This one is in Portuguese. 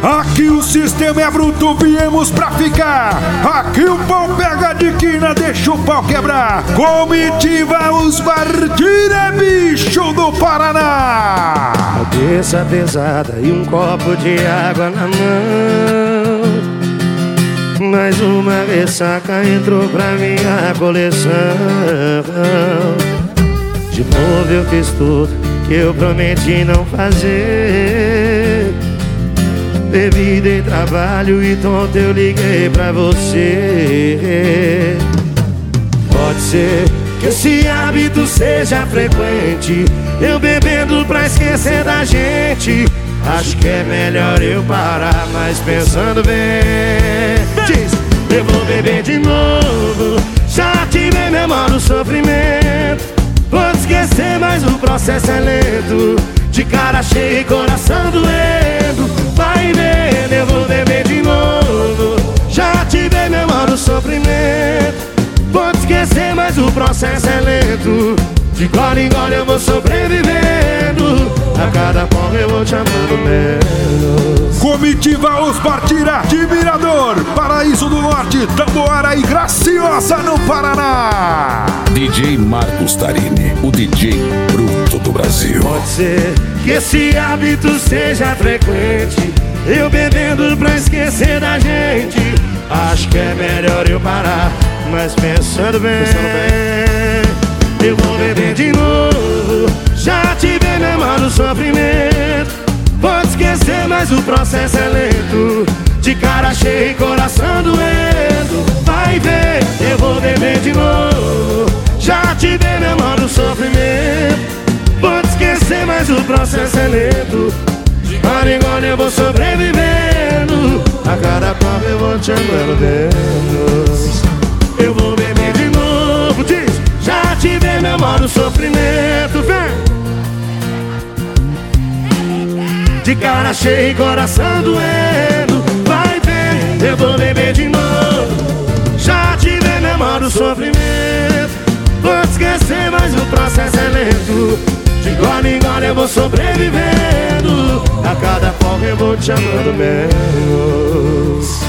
Aqui o sistema é bruto, viemos pra ficar. Aqui o pau pega de quina, deixa o pau quebrar. Comitiva Os Bardira, bicho do Paraná. Cabeça pesada e um copo de água na mão. Mais uma ressaca entrou pra minha coleção. De novo eu fiz tudo que eu prometi não fazer. Bebi, dei trabalho e tonto eu liguei pra você. Pode ser que esse hábito seja frequente, eu bebendo pra esquecer da gente. Acho que é melhor eu parar, mas pensando bem, diz, eu vou beber de novo. Já tive memória do sofrimento. Vou esquecer, mas o processo é lento. De cara cheia e coração doendo. Vai vendo, eu vou beber de novo. Já tive memória do sofrimento. Vou esquecer, mas o processo é lento. De gole em gole eu vou sobrevivendo. A cada porra eu vou te amando menos. Comitiva Os Bardira de Mirador, Paraíso do Norte, Tamboara e Graciosa no Paraná. DJ Marcos Tarini, o DJ bruto do Brasil. Pode ser que esse hábito seja frequente, eu bebendo pra esquecer da gente. Acho que é melhor eu parar, mas pensando bem, eu vou beber de novo. Já tive memória do sofrimento. Pode esquecer, mas o processo é lento. De cara cheia e coração doendo. Vai ver, eu vou beber de novo. Já tive memória do sofrimento. Pode esquecer, mas o processo é lento. De gole em gole eu vou sobrevivendo. A cada copo eu vou te amando menos. Eu vou beber de novo, diz. Já tive memória do sofrimento, vem. De cara cheia e coração doendo. Vai ver, eu vou beber de novo. Já tive memória do sofrimento. Vou esquecer, mas o processo é lento. De gole em gole eu vou sobrevivendo. A cada folga eu vou te amando menos.